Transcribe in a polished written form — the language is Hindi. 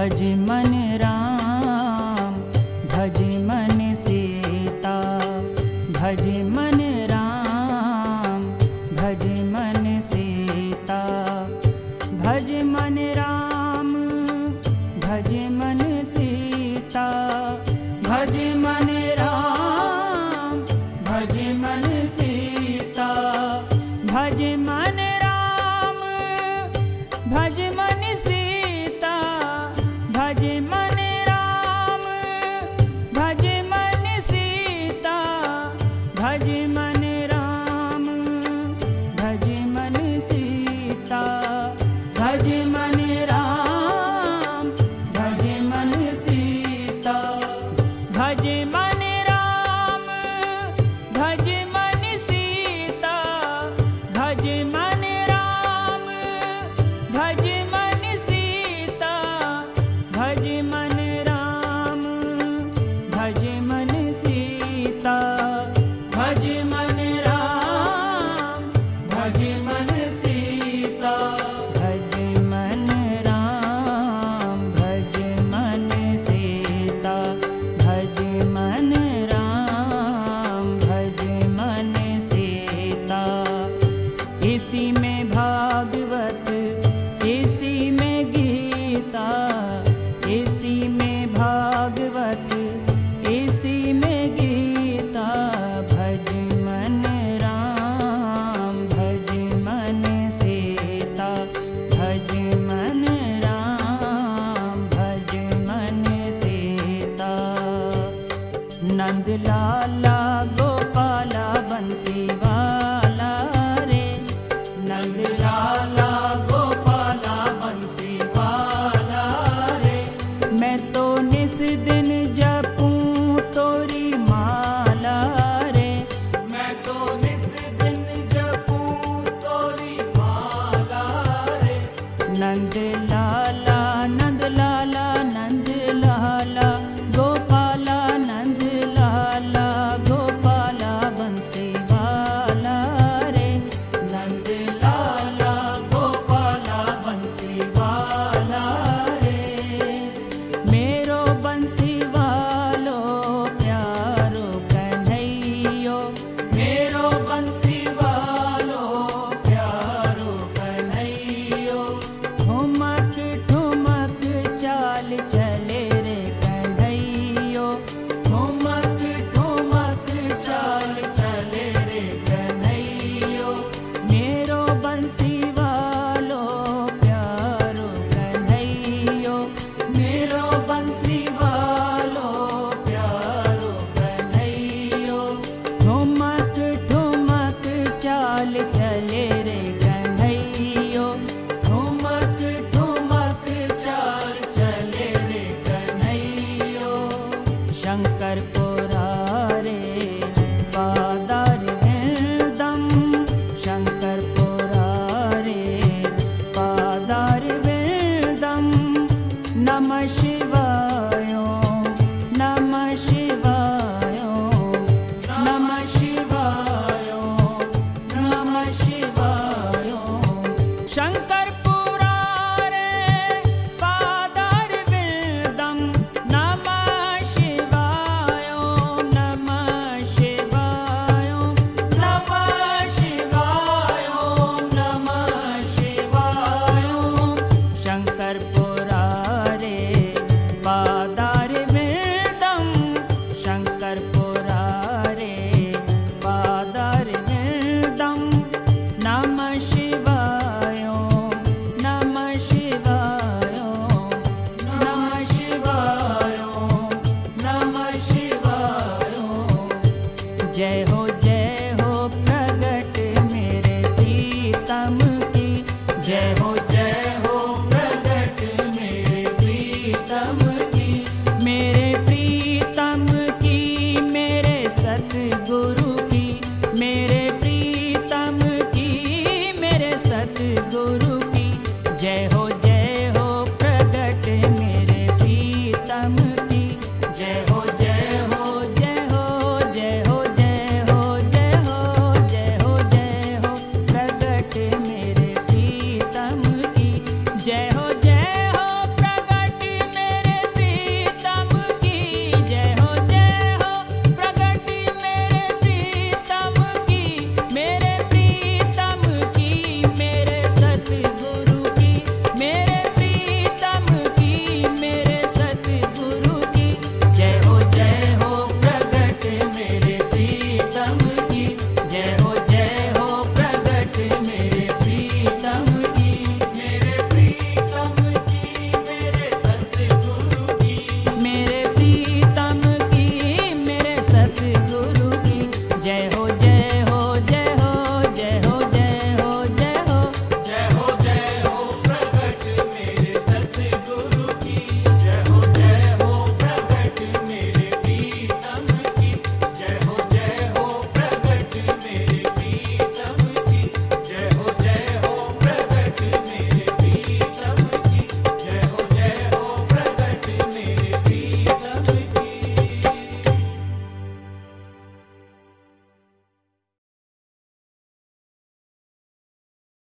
भज मन राम भज मन सीता, भज मन राम भज मन सीता, भज मन राम भज मन सीता, भज मन राम भज मन सीता, भज मन राम भज मन सीता, भज मन राम भज मन सीता, भज मन राम भज मन सीता, भज मन राम भज मन सीता, भज मन राम भज मन सीता, भज मन राम भज मन सीता, भज मन राम भज मन सीता, भज मन राम भज मन सीता, भज मन राम भज मन सीता, भज मन राम भज मन सीता। इसी में भागवत इसी में गीता, इसी में भागवत इसी में गीता, भज मन राम भज मन सीता, भज मन राम भज मन सीता। नंद लाला गोपाला बंसी वाला रे, नंद लाला गोपाला बंसी वाला रे, मैं तो निस दिन जपूं तोरी माला रे, मैं तो निस दिन जपूं तोरी माला रे। नंद लाला नंद लाला नंद लाला गोपाला, नंद लाला गोपाला बंसी वाला रे, नंद लाला गोपाला बंसी वाला रे। मेरो बंसी वालो प्यारो कन्हैयो, मेरो बंसी वालो प्यारो कन्हैयो, ठुमक ठुमक चाल चले रे कन्हैयो, ठुमक ठुमक चाल चले रे कन्हैयो। मेरो बंसी वालो प्यारो कन्हैयो, मेरो बंसी वालो प्यारो कन्हैयो, ठुमक ठुमक चाल चले रे कन्हैयो, ठुमक ठुमक चाल चले रे कन्हैयो। शंकर पुरारे पादार विरदम, शंकर पुरारे पादार विरदम, नमः शिवाय नमः शिवाय नमः शिवाय नमः शिवाय। शंकर पुरारे पादार विरदम, नमः शिवाय नमः शिवाय नमः शिवाय नमः शिवाय। शंकर पुरारे पादार विरदम, शंकर पुरारे पादार विरदम, नमः शिवाय नमः शिवाय नमः शिवाय नमः शिवाय। जय हो